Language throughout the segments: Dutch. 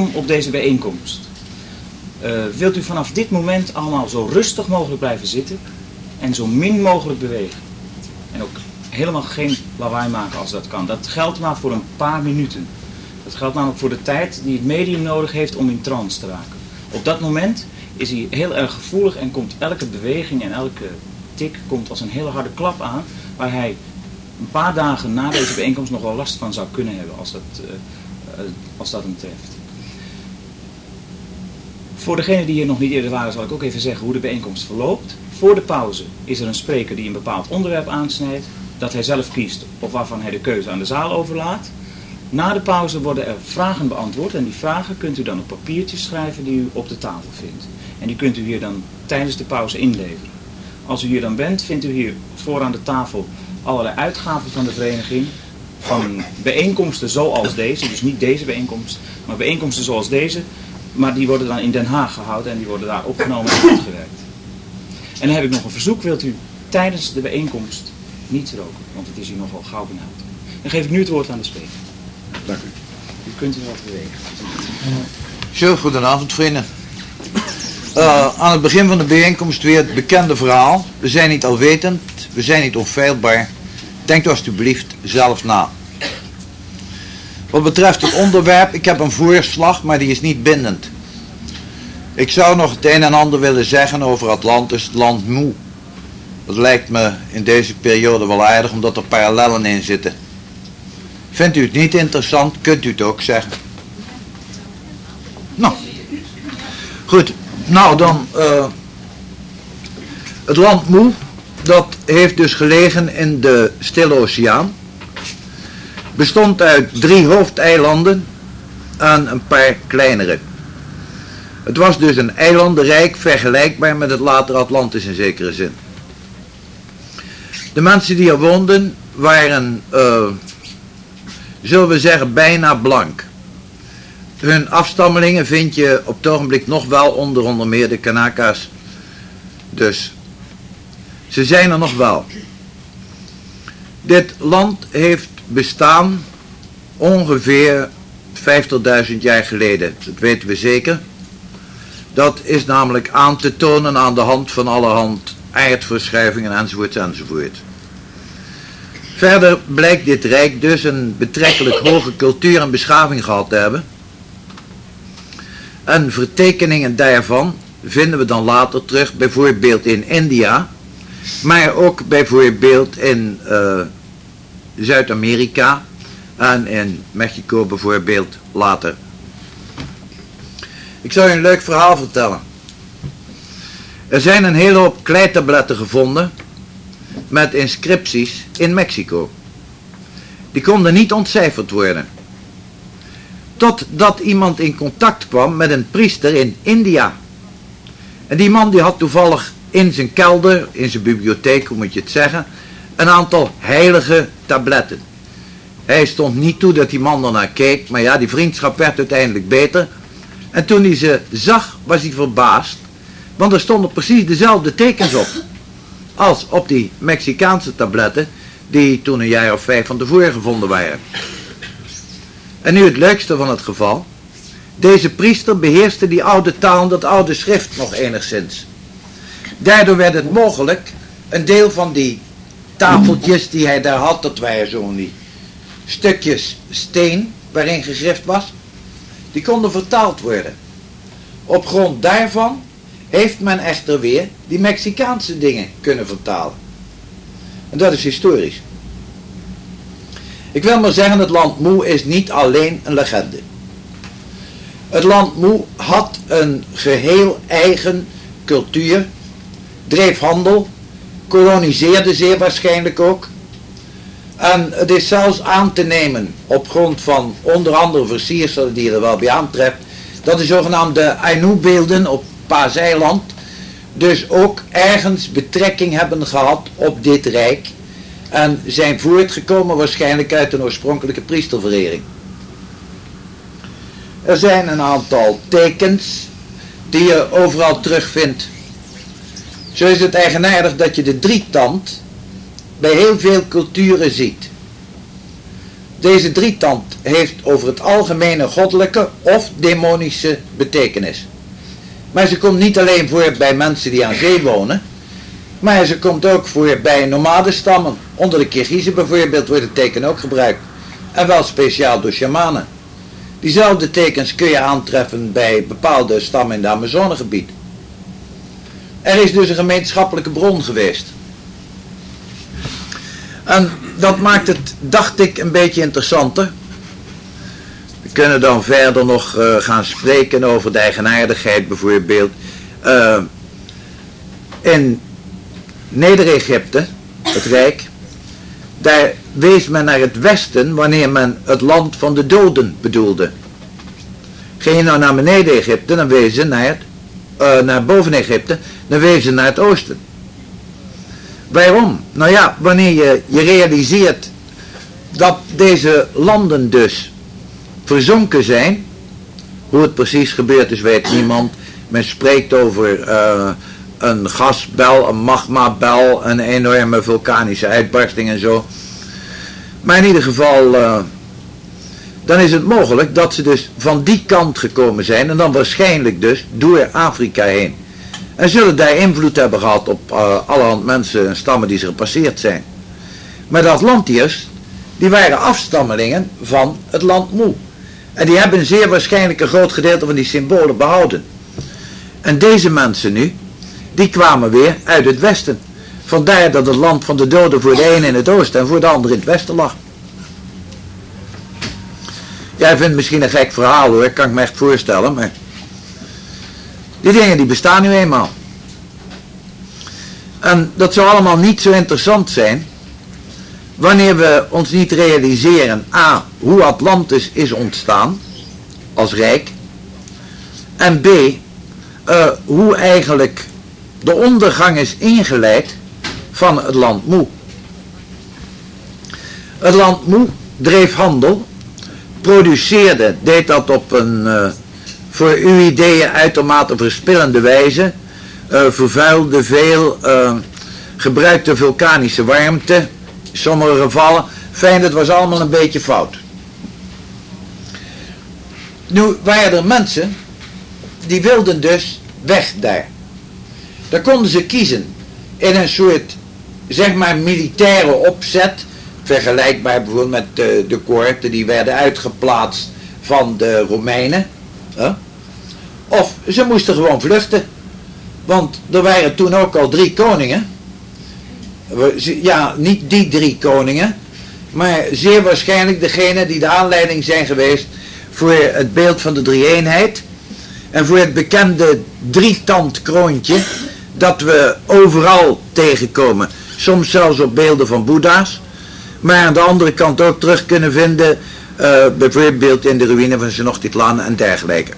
welkom op deze bijeenkomst. Wilt u vanaf dit moment allemaal zo rustig mogelijk blijven zitten en zo min mogelijk bewegen. En ook helemaal geen lawaai maken als dat kan. Dat geldt maar voor een paar minuten. Dat geldt namelijk voor de tijd die het medium nodig heeft om in trance te raken. Op dat moment is hij heel erg gevoelig en komt elke beweging en elke tik komt als een hele harde klap aan, waar hij een paar dagen na deze bijeenkomst nog wel last van zou kunnen hebben als dat hem treft. Voor degenen die hier nog niet eerder waren zal ik ook even zeggen hoe de bijeenkomst verloopt. Voor de pauze is er een spreker die een bepaald onderwerp aansnijdt, dat hij zelf kiest of waarvan hij de keuze aan de zaal overlaat. Na de pauze worden er vragen beantwoord en die vragen kunt u dan op papiertjes schrijven die u op de tafel vindt. En die kunt u hier dan tijdens de pauze inleveren. Als u hier dan bent, vindt u hier vooraan de tafel allerlei uitgaven van de vereniging, van bijeenkomsten zoals deze, dus niet deze bijeenkomst, maar bijeenkomsten zoals deze, maar die worden dan in Den Haag gehouden en die worden daar opgenomen en uitgewerkt. En dan heb ik nog een verzoek, wilt u tijdens de bijeenkomst niet roken, want het is hier nogal gauw benauwd. Dan geef ik nu het woord aan de spreker. Dank u. U kunt u wat bewegen. Zo, goedenavond vrienden. Aan het begin van de bijeenkomst weer het bekende verhaal. We zijn niet alwetend, we zijn niet onfeilbaar. Denkt alstublieft zelf na. Wat betreft het onderwerp, ik heb een voorslag, maar die is niet bindend. Ik zou nog het een en ander willen zeggen over Atlantis, het land moe. Dat lijkt me in deze periode wel aardig, omdat er parallellen in zitten. Vindt u het niet interessant, kunt u het ook zeggen. Nou, goed. Nou dan, het land Moe, dat heeft dus gelegen in de Stille Oceaan. Bestond uit 3 hoofdeilanden en een paar kleinere. Het was dus een eilandenrijk vergelijkbaar met het latere Atlantis in zekere zin. De mensen die er woonden waren, zullen we zeggen, bijna blank. Hun afstammelingen vind je op het ogenblik nog wel onder meer de Kanaka's. Dus ze zijn er nog wel. Dit land heeft bestaan ongeveer 50.000 jaar geleden. Dat weten we zeker. Dat is namelijk aan te tonen aan de hand van allerhand aardverschuivingen enzovoort enzovoort. Verder blijkt dit rijk dus een betrekkelijk hoge cultuur en beschaving gehad te hebben. En vertekeningen daarvan vinden we dan later terug, bijvoorbeeld in India, maar ook bijvoorbeeld in Zuid-Amerika en in Mexico bijvoorbeeld later. Ik zal je een leuk verhaal vertellen. Er zijn een hele hoop kleitabletten gevonden met inscripties in Mexico. Die konden niet ontcijferd worden. Totdat iemand in contact kwam met een priester in India. En die man die had toevallig in zijn kelder, in zijn bibliotheek, hoe moet je het zeggen, een aantal heilige tabletten. Hij stond niet toe dat die man ernaar keek, maar ja, die vriendschap werd uiteindelijk beter. En toen hij ze zag, was hij verbaasd, want er stonden precies dezelfde tekens op als op die Mexicaanse tabletten die toen een jaar of 5 van tevoren gevonden waren. En nu het leukste van het geval. Deze priester beheerste die oude taal en dat oude schrift nog enigszins. Daardoor werd het mogelijk een deel van die tafeltjes die hij daar had, dat waren zo'n die stukjes steen waarin gegrift was, die konden vertaald worden. Op grond daarvan heeft men echter weer die Mexicaanse dingen kunnen vertalen. En dat is historisch. Ik wil maar zeggen, het land Moe is niet alleen een legende. Het land Moe had een geheel eigen cultuur, dreef handel, koloniseerde zeer waarschijnlijk ook. En het is zelfs aan te nemen, op grond van onder andere versierselen die je er wel bij aantreft, dat de zogenaamde Ainu-beelden op Paaseiland dus ook ergens betrekking hebben gehad op dit rijk en zijn voortgekomen waarschijnlijk uit een oorspronkelijke priesterverering. Er zijn een aantal tekens die je overal terugvindt. Zo is het eigenaardig dat je de drietand bij heel veel culturen ziet. Deze drietand heeft over het algemeen een goddelijke of demonische betekenis. Maar ze komt niet alleen voor bij mensen die aan zee wonen, maar ze komt ook voor bij nomadenstammen. Onder de Kirgizen bijvoorbeeld wordt het teken ook gebruikt. En wel speciaal door shamanen. Diezelfde tekens kun je aantreffen bij bepaalde stammen in het Amazonegebied. Er is dus een gemeenschappelijke bron geweest. En dat maakt het, dacht ik, een beetje interessanter. We kunnen dan verder nog gaan spreken over de eigenaardigheid bijvoorbeeld. In Neder-Egypte, het Rijk, daar wees men naar het westen wanneer men het land van de doden bedoelde. Ging je nou naar beneden Egypte, dan wees je naar boven Egypte, dan wees je naar het oosten. Waarom? Nou ja, wanneer je realiseert dat deze landen dus verzonken zijn, hoe het precies gebeurd is weet niemand. Men spreekt over een gasbel, een magmabel, een enorme vulkanische uitbarsting en zo. Maar in ieder geval, dan is het mogelijk dat ze dus van die kant gekomen zijn en dan waarschijnlijk dus door Afrika heen. En zullen daar invloed hebben gehad op allerhand mensen en stammen die ze gepasseerd zijn. Maar de Atlantiërs, die waren afstammelingen van het land Mu. En die hebben zeer waarschijnlijk een groot gedeelte van die symbolen behouden. En deze mensen nu, die kwamen weer uit het westen. Vandaar dat het land van de doden voor de ene in het oosten en voor de andere in het westen lag. Jij vindt het misschien een gek verhaal hoor, kan ik me echt voorstellen, maar die dingen die bestaan nu eenmaal. En dat zou allemaal niet zo interessant zijn wanneer we ons niet realiseren a. hoe Atlantis is ontstaan als rijk en b. Hoe eigenlijk de ondergang is ingeleid van het land Mu. Het land Mu dreef handel, produceerde, deed dat op een voor uw ideeën uitermate verspillende wijze, vervuilde veel, gebruikte vulkanische warmte, in sommige gevallen, fijn, het was allemaal een beetje fout. Nu waren er mensen die wilden dus weg daar. Dan konden ze kiezen in een soort, zeg maar, militaire opzet, vergelijkbaar bijvoorbeeld met de koorten die werden uitgeplaatst van de Romeinen. Of ze moesten gewoon vluchten. Want er waren toen ook al 3 koningen. Ja, niet die 3 koningen, maar zeer waarschijnlijk degene die de aanleiding zijn geweest voor het beeld van de drie-eenheid en voor het bekende drietandkroontje dat we overal tegenkomen. Soms zelfs op beelden van boeddha's, maar aan de andere kant ook terug kunnen vinden, bijvoorbeeld in de ruïne van Tenochtitlan en dergelijke.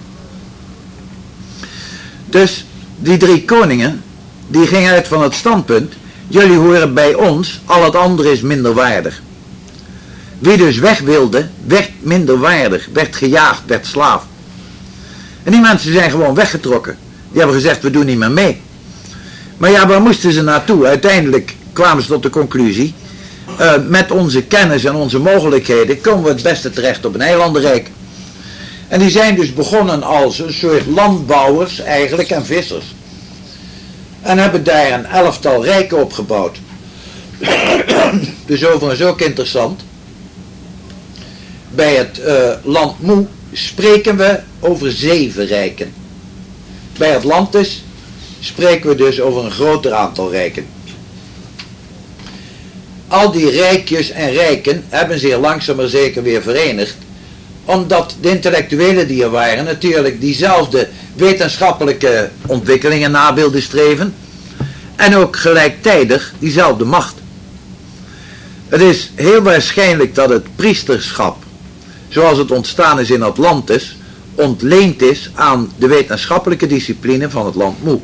Dus die 3 koningen, die gingen uit van het standpunt, jullie horen bij ons, al het andere is minderwaardig. Wie dus weg wilde, werd minderwaardig, werd gejaagd, werd slaaf. En die mensen zijn gewoon weggetrokken. Die hebben gezegd, we doen niet meer mee. Maar ja, waar moesten ze naartoe? Uiteindelijk kwamen ze tot de conclusie, met onze kennis en onze mogelijkheden komen we het beste terecht op een eilandenrijk. En die zijn dus begonnen als een soort landbouwers eigenlijk en vissers. En hebben daar een 11-tal rijken opgebouwd. Dus overigens ook interessant. Bij het land Mu spreken we over 7 rijken. Bij Atlantis spreken we dus over een groter aantal rijken. Al die rijkjes en rijken hebben zich langzaam maar zeker weer verenigd. Omdat de intellectuelen die er waren natuurlijk diezelfde wetenschappelijke ontwikkelingen na wilden streven. En ook gelijktijdig diezelfde macht. Het is heel waarschijnlijk dat het priesterschap, zoals het ontstaan is in Atlantis, ontleend is aan de wetenschappelijke discipline van het land Mu.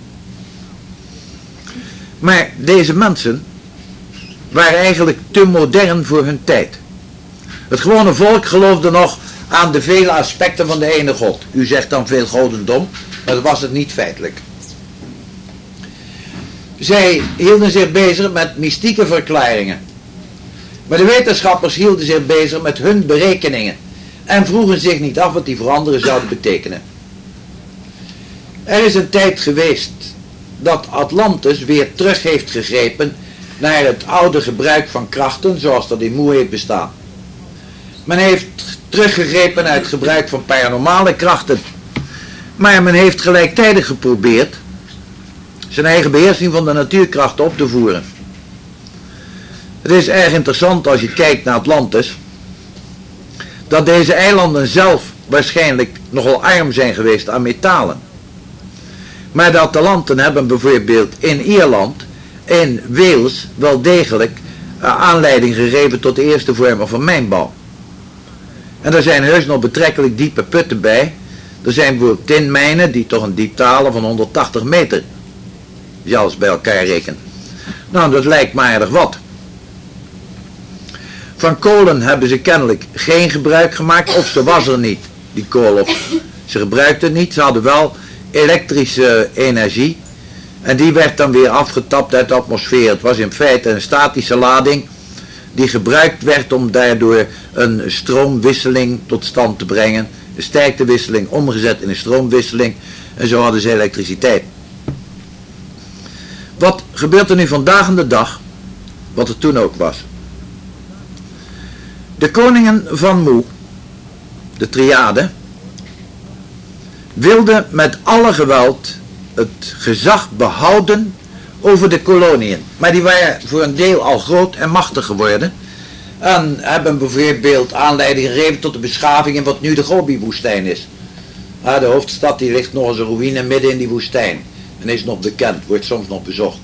Maar deze mensen waren eigenlijk te modern voor hun tijd. Het gewone volk geloofde nog aan de vele aspecten van de ene God. U zegt dan veel godendom, maar dat was het niet feitelijk. Zij hielden zich bezig met mystieke verklaringen. Maar de wetenschappers hielden zich bezig met hun berekeningen en vroegen zich niet af wat die veranderen zouden betekenen. Er is een tijd geweest dat Atlantis weer terug heeft gegrepen naar het oude gebruik van krachten zoals dat in Moe heeft bestaan. Men heeft teruggegrepen naar het gebruik van paranormale krachten. Maar men heeft gelijktijdig geprobeerd zijn eigen beheersing van de natuurkrachten op te voeren. Het is erg interessant als je kijkt naar Atlantis, dat deze eilanden zelf waarschijnlijk nogal arm zijn geweest aan metalen. Maar de Atlanten hebben bijvoorbeeld in Ierland, in Wales, wel degelijk aanleiding gegeven tot de eerste vormen van mijnbouw. En er zijn heus nog betrekkelijk diepe putten bij. Er zijn bijvoorbeeld tinmijnen die toch een diepte halen van 180 meter. Als je alles bij elkaar rekent. Nou, dat lijkt me aardig wat. Van kolen hebben ze kennelijk geen gebruik gemaakt, of ze was er niet, die kool. Of ze gebruikten het niet, ze hadden wel elektrische energie. En die werd dan weer afgetapt uit de atmosfeer. Het was in feite een statische lading die gebruikt werd om daardoor een stroomwisseling tot stand te brengen. Een sterktewisseling omgezet in een stroomwisseling. En zo hadden ze elektriciteit. Wat gebeurt er nu vandaag aan de dag, wat er toen ook was? De koningen van Moe, de triade, wilden met alle geweld het gezag behouden over de koloniën. Maar die waren voor een deel al groot en machtig geworden. En hebben bijvoorbeeld aanleiding gegeven tot de beschaving in wat nu de Gobi-woestijn is. De hoofdstad die ligt nog als een ruïne midden in die woestijn. En is nog bekend, wordt soms nog bezocht.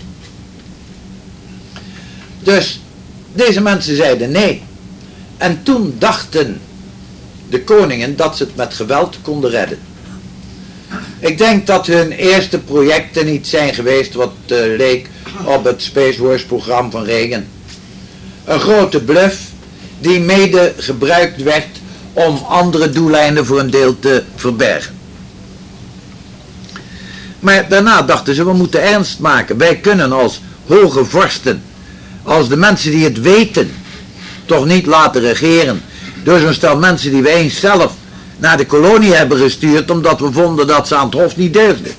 Dus deze mensen zeiden nee. En toen dachten de koningen dat ze het met geweld konden redden. Ik denk dat hun eerste projecten niet zijn geweest wat leek op het Space Wars programma van Reagan. Een grote bluff die mede gebruikt werd om andere doeleinden voor een deel te verbergen. Maar daarna dachten ze, we moeten ernst maken. Wij kunnen als hoge vorsten, als de mensen die het weten, toch niet laten regeren door zo'n stel mensen die we eens zelf naar de kolonie hebben gestuurd omdat we vonden dat ze aan het hof niet deugden.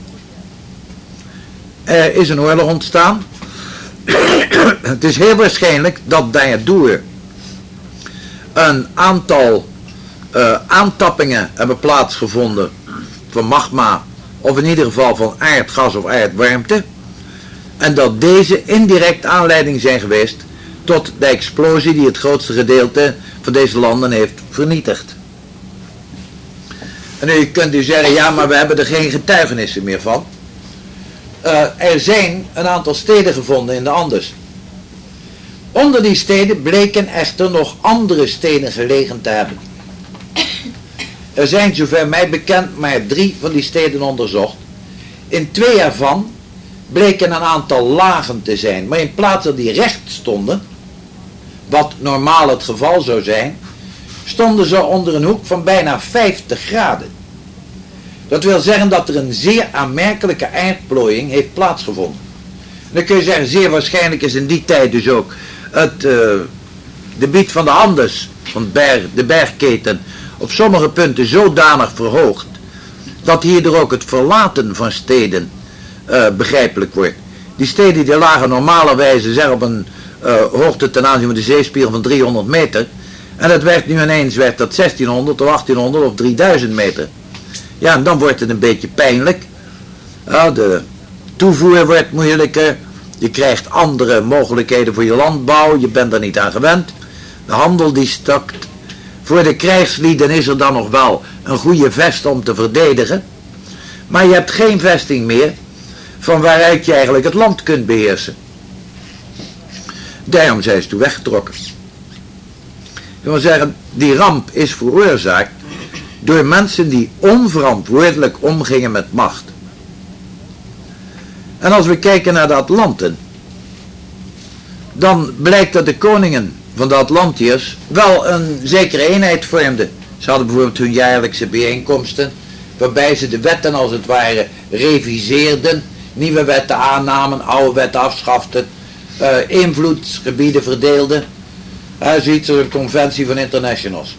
Er is een oorlog ontstaan. Het is heel waarschijnlijk dat daardoor een aantal aantappingen hebben plaatsgevonden van magma, of in ieder geval van aardgas of aardwarmte, en dat deze indirect aanleiding zijn geweest tot de explosie die het grootste gedeelte van deze landen heeft vernietigd. En nu kunt u zeggen, ja, maar we hebben er geen getuigenissen meer van. Er zijn een aantal steden gevonden in de Andes. Onder die steden bleken echter nog andere steden gelegen te hebben. Er zijn zover mij bekend maar 3 van die steden onderzocht. In 2 ervan bleken een aantal lagen te zijn, maar in plaats dat die recht stonden, wat normaal het geval zou zijn, stonden ze onder een hoek van bijna 50 graden. Dat wil zeggen dat er een zeer aanmerkelijke aardplooiing heeft plaatsgevonden. En dan kun je zeggen, zeer waarschijnlijk is in die tijd dus ook het gebied van de Andes, van de bergketen, op sommige punten zodanig verhoogd, dat hierdoor ook het verlaten van steden begrijpelijk wordt. Die steden die lagen normalerwijze zeg op een hoogte ten aanzien van de zeespiegel van 300 meter. En dat werd nu ineens dat 1600 of 1800 of 3000 meter. Ja, en dan wordt het een beetje pijnlijk. De toevoer wordt moeilijker. Je krijgt andere mogelijkheden voor je landbouw. Je bent er niet aan gewend. De handel die stakt. Voor de krijgslieden is er dan nog wel een goede vest om te verdedigen. Maar je hebt geen vesting meer van waaruit je eigenlijk het land kunt beheersen. Daarom zijn ze toen weggetrokken. Ik wil zeggen, die ramp is veroorzaakt door mensen die onverantwoordelijk omgingen met macht. En als we kijken naar de Atlanten, dan blijkt dat de koningen van de Atlantiërs wel een zekere eenheid vormden. Ze hadden bijvoorbeeld hun jaarlijkse bijeenkomsten, waarbij ze de wetten als het ware reviseerden, nieuwe wetten aannamen, oude wetten afschaften, invloedsgebieden verdeelden. Zoiets als een conventie van internationals.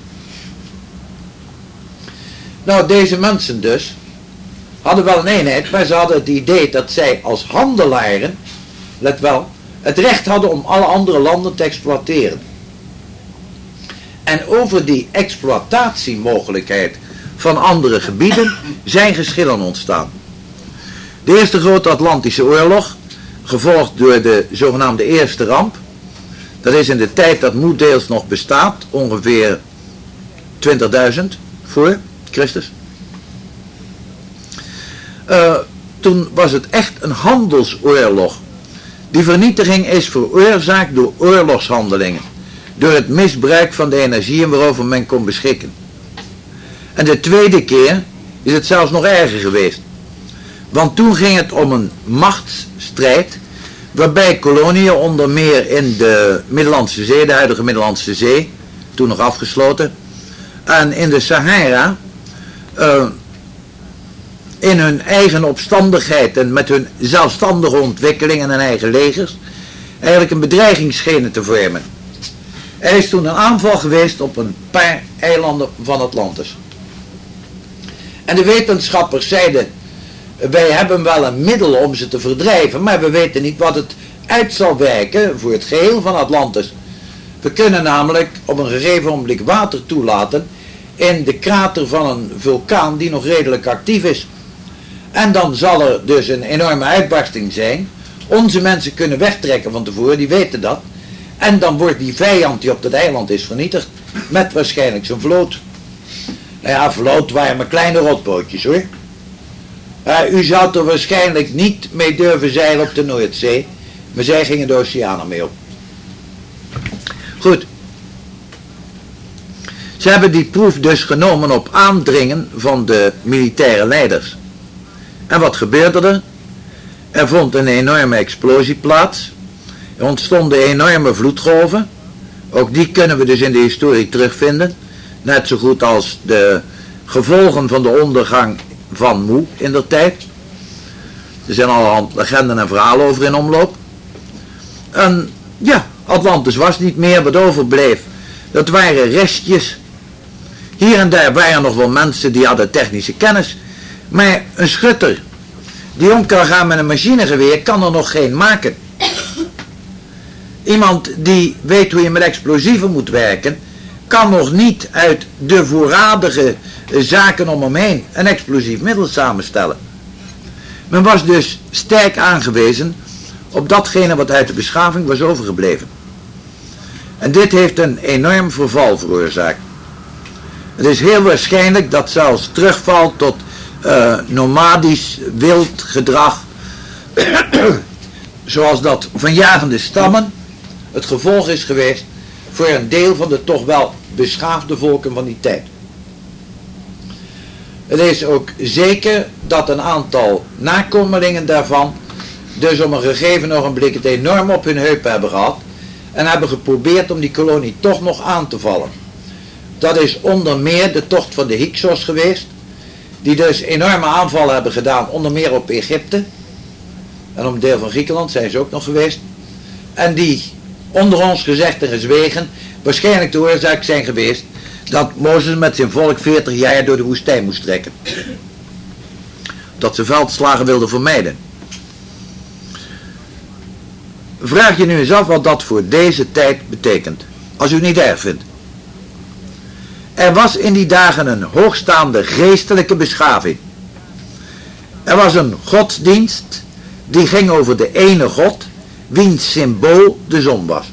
Nou, deze mensen dus hadden wel een eenheid, maar ze hadden het idee dat zij als handelaren, let wel, het recht hadden om alle andere landen te exploiteren. En over die exploitatiemogelijkheid van andere gebieden zijn geschillen ontstaan. De eerste grote Atlantische oorlog, gevolgd door de zogenaamde Eerste Ramp, dat is in de tijd dat Moedeels nog bestaat, ongeveer 20.000 voor Christus. Toen was het echt een handelsoorlog. Die vernietiging is veroorzaakt door oorlogshandelingen, door het misbruik van de energieën waarover men kon beschikken. En de tweede keer is het zelfs nog erger geweest. Want toen ging het om een machtsstrijd, waarbij koloniën onder meer in de Middellandse Zee, de huidige Middellandse Zee, toen nog afgesloten, en in de Sahara, in hun eigen opstandigheid en met hun zelfstandige ontwikkeling en hun eigen legers, eigenlijk een bedreiging schenen te vormen. Er is toen een aanval geweest op een paar eilanden van Atlantis. En de wetenschappers zeiden, wij hebben wel een middel om ze te verdrijven, maar we weten niet wat het uit zal werken voor het geheel van Atlantis. We kunnen namelijk op een gegeven ogenblik water toelaten in de krater van een vulkaan die nog redelijk actief is. En dan zal er dus een enorme uitbarsting zijn. Onze mensen kunnen wegtrekken van tevoren, die weten dat. En dan wordt die vijand die op dat eiland is vernietigd, met waarschijnlijk zijn vloot. Nou ja, vloot waren maar kleine rotbootjes hoor. U zou er waarschijnlijk niet mee durven zeilen op de Noordzee, maar zij gingen de oceanen mee op. Goed. Ze hebben die proef dus genomen op aandringen van de militaire leiders. En wat gebeurde er? Er vond een enorme explosie plaats. Er ontstonden enorme vloedgolven. Ook die kunnen we dus in de historie terugvinden. Net zo goed als de gevolgen van de ondergang van Moe in der tijd. Er zijn allerhand legenden en verhalen over in omloop. En ja, Atlantis was niet meer. Wat overbleef, dat waren restjes. Hier en daar waren nog wel mensen die hadden technische kennis. Maar een schutter die om kan gaan met een machinegeweer kan er nog geen maken. Iemand die weet hoe je met explosieven moet werken, kan nog niet uit de voorradige zaken om hem heen een explosief middel samenstellen. Men was dus sterk aangewezen op datgene wat uit de beschaving was overgebleven. En dit heeft een enorm verval veroorzaakt. Het is heel waarschijnlijk dat zelfs terugval tot nomadisch wild gedrag, zoals dat van jagende stammen, het gevolg is geweest voor een deel van de toch wel beschaafde volken van die tijd. Het is ook zeker dat een aantal nakomelingen daarvan dus om een gegeven ogenblik het enorm op hun heupen hebben gehad en hebben geprobeerd om die kolonie toch nog aan te vallen. Dat is onder meer de tocht van de Hyksos geweest, die dus enorme aanvallen hebben gedaan, onder meer op Egypte. En op een deel van Griekenland zijn ze ook nog geweest. En die, onder ons gezegd en gezwegen, waarschijnlijk de oorzaak zijn geweest dat Mozes met zijn volk 40 jaar door de woestijn moest trekken. Dat ze veldslagen wilden vermijden. Vraag je nu eens af wat dat voor deze tijd betekent. Als u het niet erg vindt. Er was in die dagen een hoogstaande geestelijke beschaving. Er was een godsdienst die ging over de ene God, wiens symbool de zon was.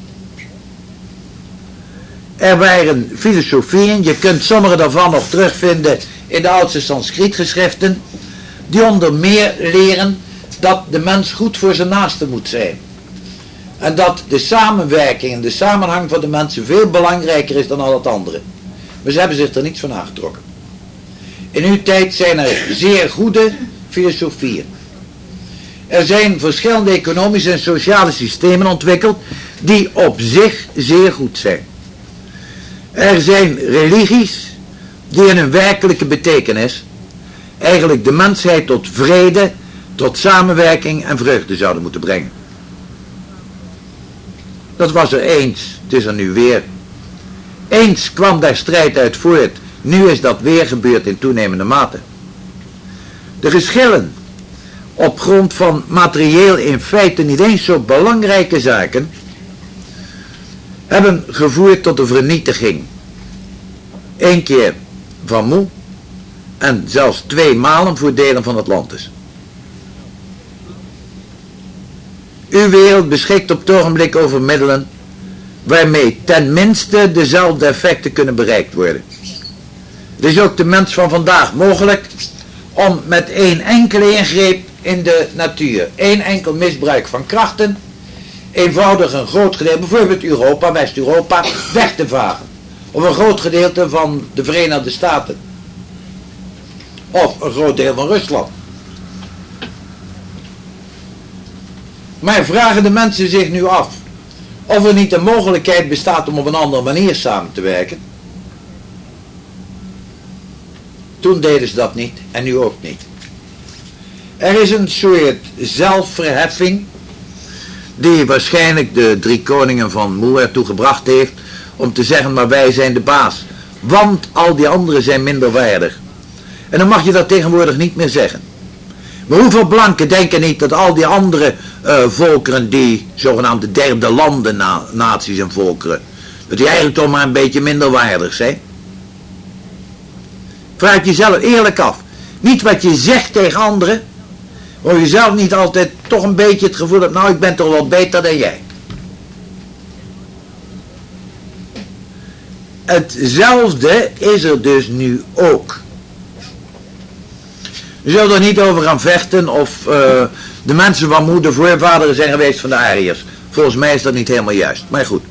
Er waren filosofieën, je kunt sommige daarvan nog terugvinden in de oudste Sanskrietgeschriften, die onder meer leren dat de mens goed voor zijn naaste moet zijn. En dat de samenwerking en de samenhang van de mensen veel belangrijker is dan al het andere. Maar ze hebben zich er niets van aangetrokken. In uw tijd zijn er zeer goede filosofieën. Er zijn verschillende economische en sociale systemen ontwikkeld die op zich zeer goed zijn. Er zijn religies die in hun werkelijke betekenis eigenlijk de mensheid tot vrede, tot samenwerking en vreugde zouden moeten brengen. Dat was er eens, het is er nu weer. Eens kwam daar strijd uit voort, nu is dat weer gebeurd in toenemende mate. De geschillen op grond van materieel in feite niet eens zo belangrijke zaken hebben gevoerd tot de vernietiging. 1 keer van Moe en zelfs 2 malen voor delen van Atlantis. Uw wereld beschikt op het ogenblik over middelen waarmee ten minste dezelfde effecten kunnen bereikt worden. Het is ook de mens van vandaag mogelijk om met 1 enkele ingreep in de natuur, 1 enkel misbruik van krachten, eenvoudig een groot gedeelte, bijvoorbeeld Europa, West-Europa, weg te vagen. Of een groot gedeelte van de Verenigde Staten. Of een groot deel van Rusland. Maar vragen de mensen zich nu af of er niet een mogelijkheid bestaat om op een andere manier samen te werken? Toen deden ze dat niet en nu ook niet. Er is een soort zelfverheffing die waarschijnlijk de 3 koningen van Moe ertoe gebracht heeft om te zeggen, maar wij zijn de baas. Want al die anderen zijn minderwaardig. En dan mag je dat tegenwoordig niet meer zeggen. Maar hoeveel blanken denken niet dat al die andere volkeren, die zogenaamde derde landen naties en volkeren, dat die eigenlijk toch maar een beetje minderwaardig zijn? Vraag jezelf eerlijk af. Niet wat je zegt tegen anderen, waar je zelf niet altijd toch een beetje het gevoel hebt, nou ik ben toch wel beter dan jij. Hetzelfde is er dus nu ook. Je zult er niet over gaan vechten of de mensen van Moe de voorvaderen zijn geweest van de Ariërs. Volgens mij is dat niet helemaal juist, maar goed.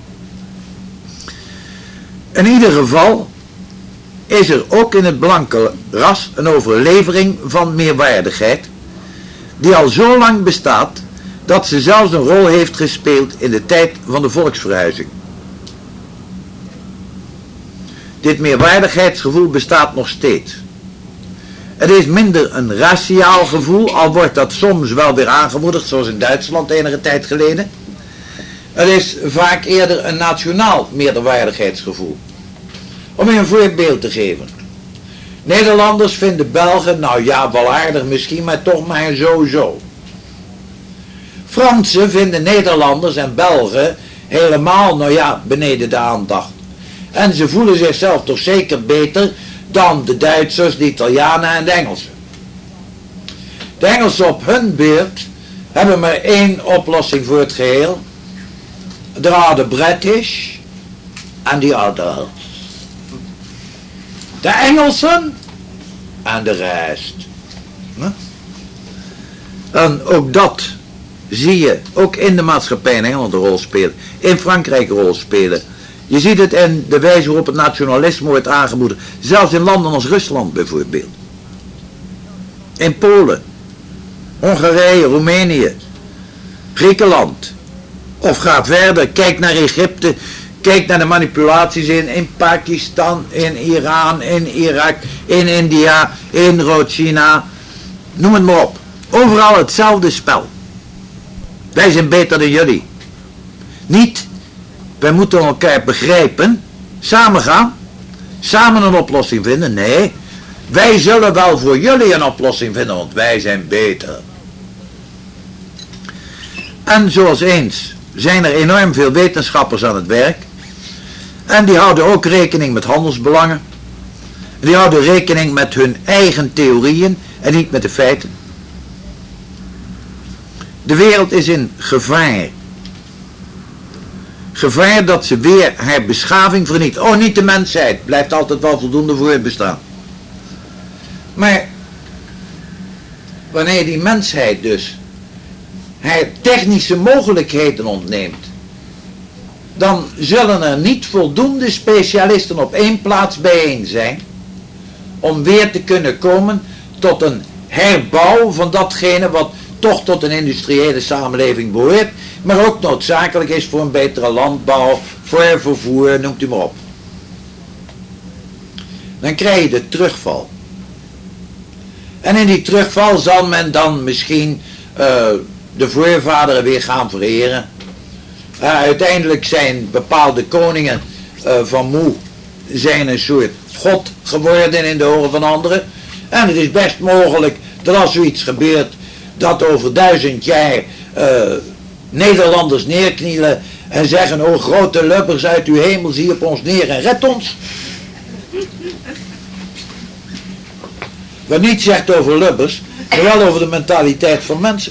In ieder geval is er ook in het blanke ras een overlevering van meerwaardigheid die al zo lang bestaat dat ze zelfs een rol heeft gespeeld in de tijd van de volksverhuizing. Dit meerwaardigheidsgevoel bestaat nog steeds. Het is minder een raciaal gevoel, al wordt dat soms wel weer aangemoedigd, zoals in Duitsland enige tijd geleden. Het is vaak eerder een nationaal meerwaardigheidsgevoel. Om je een voorbeeld te geven. Nederlanders vinden Belgen, nou ja, wel aardig misschien, maar toch maar zo. Fransen vinden Nederlanders en Belgen helemaal, nou ja, beneden de aandacht. En ze voelen zichzelf toch zeker beter dan de Duitsers, de Italianen en de Engelsen. De Engelsen op hun beurt hebben maar 1 oplossing voor het geheel. There are the British and the others. De Engelsen en de rest. En ook dat zie je ook in de maatschappij in Engeland een rol spelen. In Frankrijk een rol spelen. Je ziet het in de wijze waarop het nationalisme wordt aangemoedigd. Zelfs in landen als Rusland bijvoorbeeld. In Polen. Hongarije, Roemenië. Griekenland. Of ga verder. Kijk naar Egypte. Kijk naar de manipulaties in Pakistan, in Iran, in Irak, in India, in Rood-China. Noem het maar op. Overal hetzelfde spel. Wij zijn beter dan jullie. Niet, wij moeten elkaar begrijpen, samen gaan, samen een oplossing vinden. Nee, wij zullen wel voor jullie een oplossing vinden, want wij zijn beter. En zoals eens zijn er enorm veel wetenschappers aan het werk. En die houden ook rekening met handelsbelangen. Die houden rekening met hun eigen theorieën en niet met de feiten. De wereld is in gevaar. Gevaar dat ze weer haar beschaving vernietigt. Oh, niet de mensheid. Blijft altijd wel voldoende voor het bestaan. Maar wanneer die mensheid dus haar technische mogelijkheden ontneemt, dan zullen er niet voldoende specialisten op 1 plaats bijeen zijn om weer te kunnen komen tot een herbouw van datgene wat toch tot een industriële samenleving behoort, maar ook noodzakelijk is voor een betere landbouw, voor vervoer, noemt u maar op. Dan krijg je de terugval. En in die terugval zal men dan misschien de voorvaderen weer gaan vereren. Uiteindelijk zijn bepaalde koningen van Moe zijn een soort god geworden in de ogen van anderen. En het is best mogelijk dat als zoiets gebeurt, dat over 1000 jaar Nederlanders neerknielen en zeggen: o grote lubbers uit uw hemel, zie op ons neer en red ons. Wat niet zegt over lubbers, maar wel over de mentaliteit van mensen.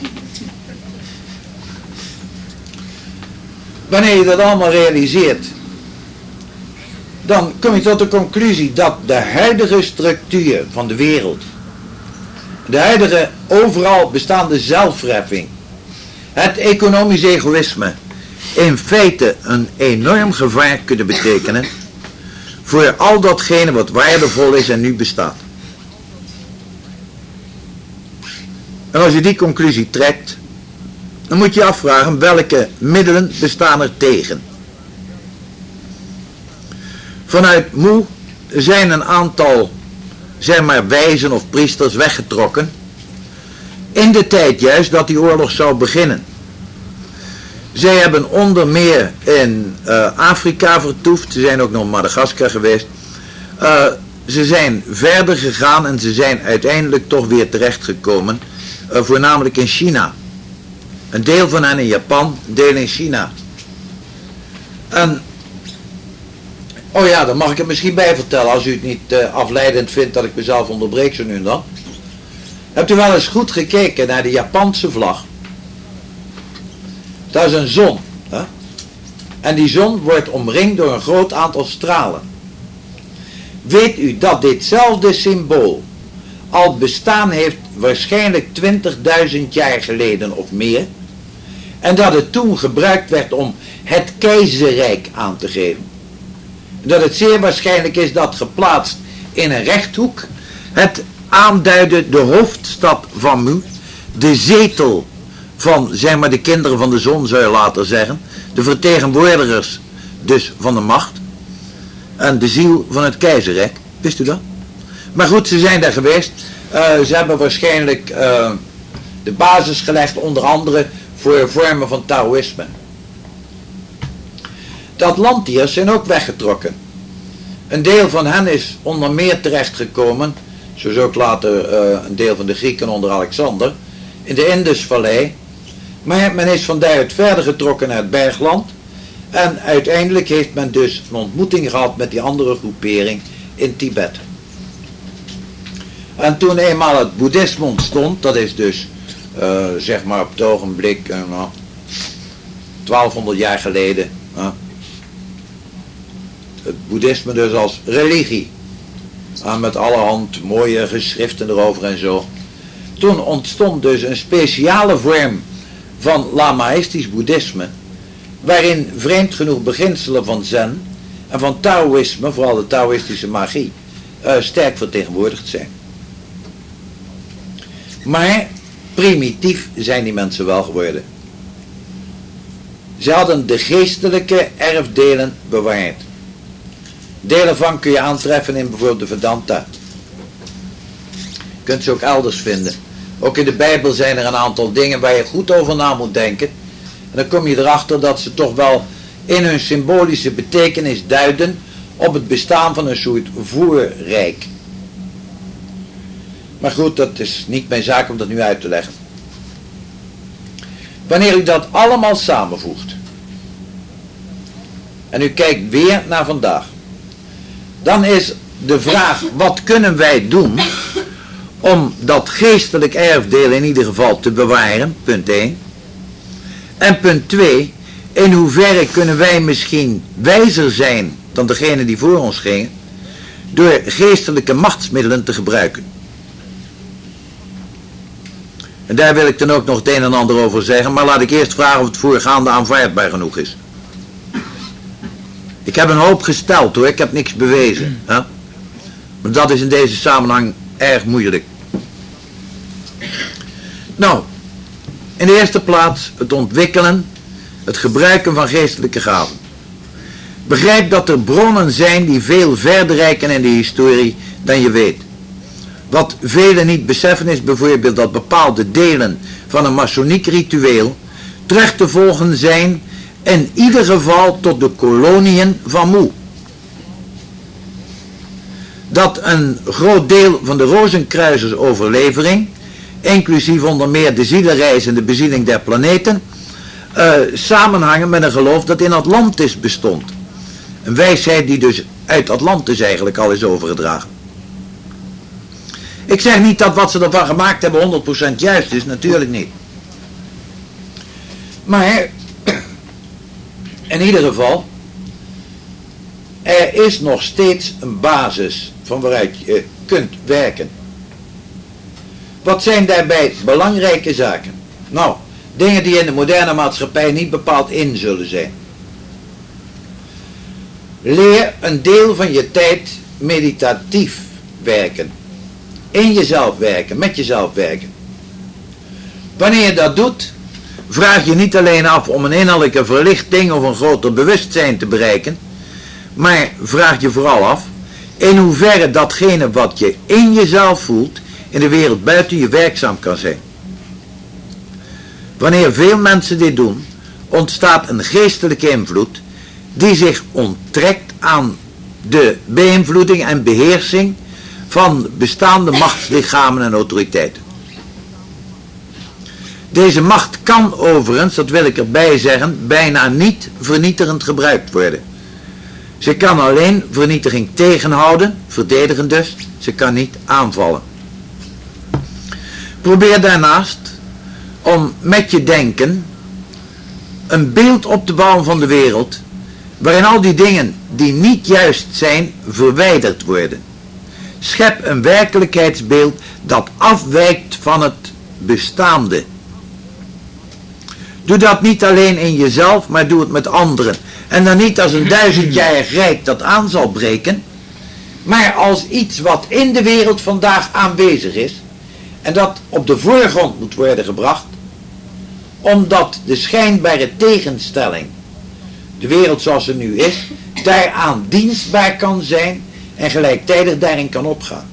Wanneer je dat allemaal realiseert, dan kom je tot de conclusie dat de huidige structuur van de wereld, de huidige overal bestaande zelfreffing, het economisch egoïsme, in feite een enorm gevaar kunnen betekenen voor al datgene wat waardevol is en nu bestaat. En als je die conclusie trekt, dan moet je je afvragen welke middelen bestaan er tegen. Vanuit Moe zijn een aantal, zeg maar, wijzen of priesters weggetrokken in de tijd juist dat die oorlog zou beginnen. Zij hebben onder meer in Afrika vertoefd, ze zijn ook nog in Madagaskar geweest. Ze zijn verder gegaan en ze zijn uiteindelijk toch weer terechtgekomen, voornamelijk in China. Een deel van hen in Japan, een deel in China. En, oh ja, daar mag ik er misschien bij vertellen, als u het niet afleidend vindt dat ik mezelf onderbreek zo nu en dan. Hebt u wel eens goed gekeken naar de Japanse vlag? Dat is een zon. Hè? En die zon wordt omringd door een groot aantal stralen. Weet u dat ditzelfde symbool al bestaan heeft waarschijnlijk 20.000 jaar geleden of meer? En dat het toen gebruikt werd om het keizerrijk aan te geven. Dat het zeer waarschijnlijk is dat geplaatst in een rechthoek het aanduidde de hoofdstad van Mu, de zetel van, zeg maar, de kinderen van de zon, zou je later zeggen, de vertegenwoordigers dus van de macht en de ziel van het keizerrijk. Wist u dat? Maar goed, ze zijn daar geweest. Ze hebben waarschijnlijk de basis gelegd, onder andere voor vormen van Taoïsme. De Atlantiërs zijn ook weggetrokken. Een deel van hen is onder meer terechtgekomen, zoals ook later een deel van de Grieken onder Alexander, in de Indusvallei. Maar men is van daaruit verder getrokken naar het bergland. En uiteindelijk heeft men dus een ontmoeting gehad met die andere groepering in Tibet. En toen eenmaal het boeddhisme ontstond, dat is dus zeg maar op het ogenblik 1200 jaar geleden. Het boeddhisme dus als religie. Met allerhand mooie geschriften erover en zo. Toen ontstond dus een speciale vorm van Lamaïstisch boeddhisme, waarin vreemd genoeg beginselen van Zen en van Taoïsme, vooral de Taoïstische magie, sterk vertegenwoordigd zijn. Maar primitief zijn die mensen wel geworden. Ze hadden de geestelijke erfdelen bewaard. Delen van kun je aantreffen in bijvoorbeeld de Vedanta. Je kunt ze ook elders vinden. Ook in de Bijbel zijn er een aantal dingen waar je goed over na moet denken. En dan kom je erachter dat ze toch wel in hun symbolische betekenis duiden op het bestaan van een soort voorrijk. Maar goed, dat is niet mijn zaak om dat nu uit te leggen. Wanneer u dat allemaal samenvoegt en u kijkt weer naar vandaag, dan is de vraag: wat kunnen wij doen om dat geestelijk erfdeel in ieder geval te bewaren, punt 1. En punt 2, in hoeverre kunnen wij misschien wijzer zijn dan degene die voor ons gingen, door geestelijke machtsmiddelen te gebruiken. En daar wil ik dan ook nog het een en ander over zeggen, maar laat ik eerst vragen of het voorgaande aanvaardbaar genoeg is. Ik heb een hoop gesteld hoor, ik heb niks bewezen. Hè? Maar dat is in deze samenhang erg moeilijk. Nou, in de eerste plaats het ontwikkelen, het gebruiken van geestelijke gaven. Begrijp dat er bronnen zijn die veel verder reiken in de historie dan je weet. Wat velen niet beseffen is bijvoorbeeld dat bepaalde delen van een masoniek ritueel terug te volgen zijn in ieder geval tot de koloniën van Moe. dat een groot deel van de Rozenkruisersoverlevering, inclusief onder meer de zielenreis en de bezieling der planeten, samenhangen met een geloof dat in Atlantis bestond. Een wijsheid die dus uit Atlantis eigenlijk al is overgedragen. Ik zeg niet dat wat ze ervan gemaakt hebben 100% juist is, natuurlijk niet. Maar in ieder geval, er is nog steeds een basis van waaruit je kunt werken. Wat zijn daarbij belangrijke zaken? Nou, dingen die in de moderne maatschappij niet bepaald in zullen zijn. Leer een deel van je tijd meditatief werken. In jezelf werken, met jezelf werken. Wanneer je dat doet, vraag je niet alleen af om een innerlijke verlichting of een groter bewustzijn te bereiken, maar vraag je vooral af in hoeverre datgene wat je in jezelf voelt in de wereld buiten je werkzaam kan zijn. Wanneer veel mensen dit doen, ontstaat een geestelijke invloed die zich onttrekt aan de beïnvloeding en beheersing van bestaande machtslichamen en autoriteiten. Deze macht kan overigens, dat wil ik erbij zeggen, bijna niet vernietigend gebruikt worden. Ze kan alleen vernietiging tegenhouden, verdedigen dus, ze kan niet aanvallen. Probeer daarnaast om met je denken een beeld op te bouwen van de wereld, waarin al die dingen die niet juist zijn, verwijderd worden. Schep een werkelijkheidsbeeld dat afwijkt van het bestaande. Doe dat niet alleen in jezelf, maar doe het met anderen. En dan niet als een 1000-jarig rijk dat aan zal breken, maar als iets wat in de wereld vandaag aanwezig is en dat op de voorgrond moet worden gebracht, omdat de schijnbare tegenstelling, de wereld zoals ze nu is, daaraan dienstbaar kan zijn en gelijktijdig daarin kan opgaan.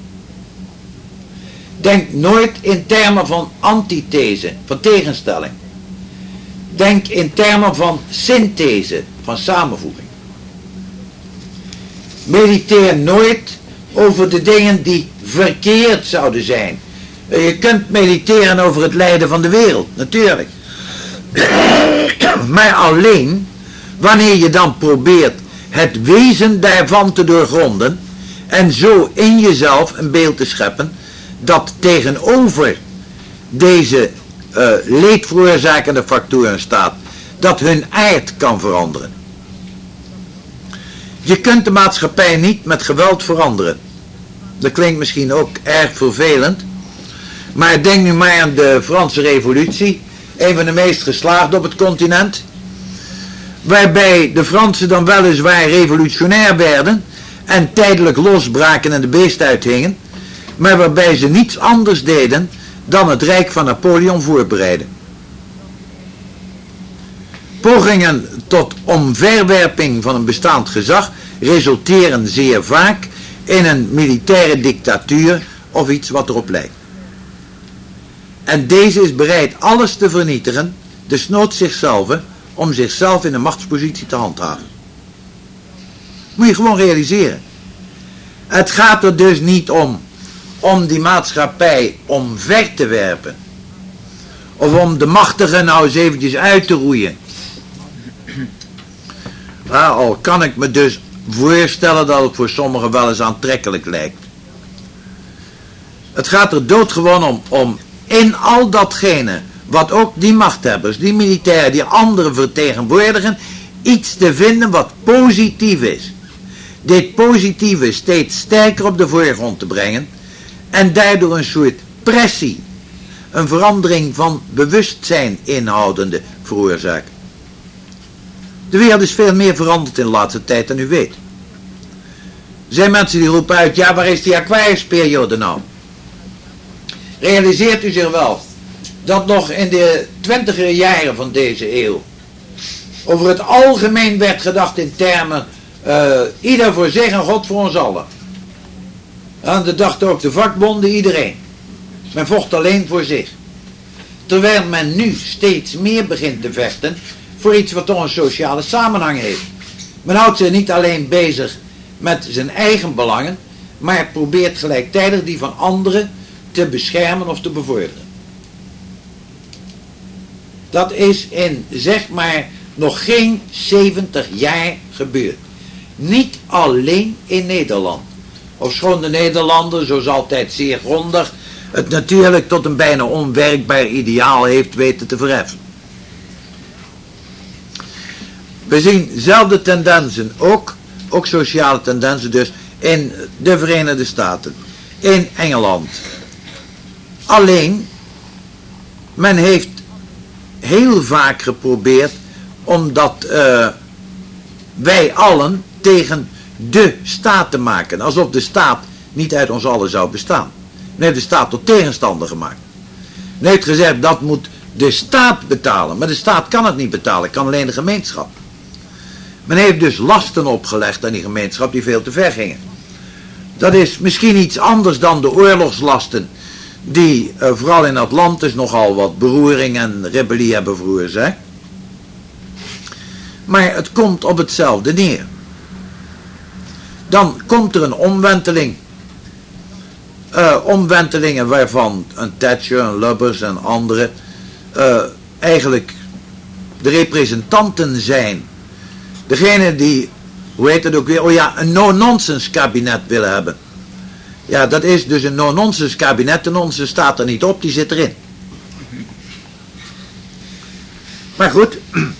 Denk nooit in termen van antithese, van tegenstelling. Denk in termen van synthese, van samenvoeging. Mediteer nooit over de dingen die verkeerd zouden zijn. Je kunt mediteren over het lijden van de wereld, natuurlijk. Maar alleen wanneer je dan probeert het wezen daarvan te doorgronden en zo in jezelf een beeld te scheppen dat tegenover deze leedveroorzakende factoren staat, dat hun aard kan veranderen. Je kunt de maatschappij niet met geweld veranderen. Dat klinkt misschien ook erg vervelend, maar denk nu maar aan de Franse Revolutie, een van de meest geslaagde op het continent, waarbij de Fransen dan weliswaar revolutionair werden en tijdelijk losbraken en de beest uithingen, maar waarbij ze niets anders deden dan het Rijk van Napoleon voorbereiden. Pogingen tot omverwerping van een bestaand gezag resulteren zeer vaak in een militaire dictatuur of iets wat erop lijkt. En deze is bereid alles te vernietigen, desnoods zichzelf, om zichzelf in een machtspositie te handhaven. Moet je gewoon realiseren. Het gaat er dus niet om die maatschappij omver te werpen. Of om de machtigen nou eens eventjes uit te roeien. Al kan ik me dus voorstellen dat het voor sommigen wel eens aantrekkelijk lijkt. Het gaat er doodgewoon om in al datgene wat ook die machthebbers, die militairen, die anderen vertegenwoordigen, iets te vinden wat positief is. Dit positieve steeds sterker op de voorgrond te brengen en daardoor een soort pressie, een verandering van bewustzijn inhoudende veroorzaken. De wereld is veel meer veranderd in de laatste tijd dan u weet. Er zijn mensen die roepen uit, ja, waar is die Aquariusperiode nou? Realiseert u zich wel dat nog in de 20er jaren van deze eeuw over het algemeen werd gedacht in termen ieder voor zich en God voor ons allen. En dat dachten ook de vakbonden, iedereen. Men vocht alleen voor zich. Terwijl men nu steeds meer begint te vechten voor iets wat toch een sociale samenhang heeft. Men houdt zich niet alleen bezig met zijn eigen belangen, maar probeert gelijktijdig die van anderen te beschermen of te bevorderen. Dat is in, zeg maar, nog geen 70 jaar gebeurd. Niet alleen in Nederland. Ofschoon de Nederlander, zoals altijd zeer grondig, het natuurlijk tot een bijna onwerkbaar ideaal heeft weten te verheffen. We zien dezelfde tendensen, ook sociale tendensen dus, in de Verenigde Staten, in Engeland. Alleen, men heeft heel vaak geprobeerd, omdat wij allen tegen de staat te maken. Alsof de staat niet uit ons allen zou bestaan. Men heeft de staat tot tegenstander gemaakt. Men heeft gezegd, dat moet de staat betalen. Maar de staat kan het niet betalen, kan alleen de gemeenschap. Men heeft dus lasten opgelegd aan die gemeenschap die veel te ver gingen. Dat is misschien iets anders dan de oorlogslasten die vooral in Atlantis nogal wat beroering en rebellie hebben veroorzaakt. Maar het komt op hetzelfde neer. Dan komt er een omwenteling. Omwentelingen waarvan een Thatcher, een Lubbers en anderen eigenlijk de representanten zijn. Degene die, hoe heet het ook weer, oh ja, een no-nonsense kabinet willen hebben. Ja, dat is dus een no-nonsense kabinet. De nonsens staat er niet op, die zit erin. Maar goed.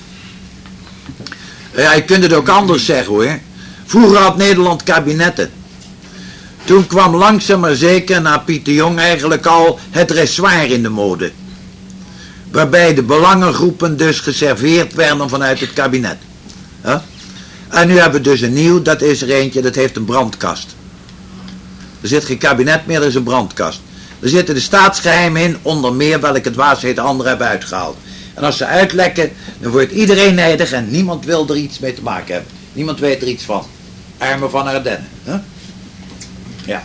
Ja, je kunt het ook anders zeggen hoor. Vroeger had Nederland kabinetten. Toen kwam langzaam maar zeker, na Pieter Jong eigenlijk al, het ressoir in de mode. Waarbij de belangengroepen dus geserveerd werden vanuit het kabinet. Huh? En nu hebben we dus een nieuw, dat is er eentje, dat heeft een brandkast. Er zit geen kabinet meer, er is een brandkast. Er zitten de staatsgeheimen in, onder meer welke dwaasheid anderen hebben uitgehaald. En als ze uitlekken, dan wordt iedereen nijdig en niemand wil er iets mee te maken hebben. Niemand weet er iets van. Armen van Ardennen. Huh? Ja.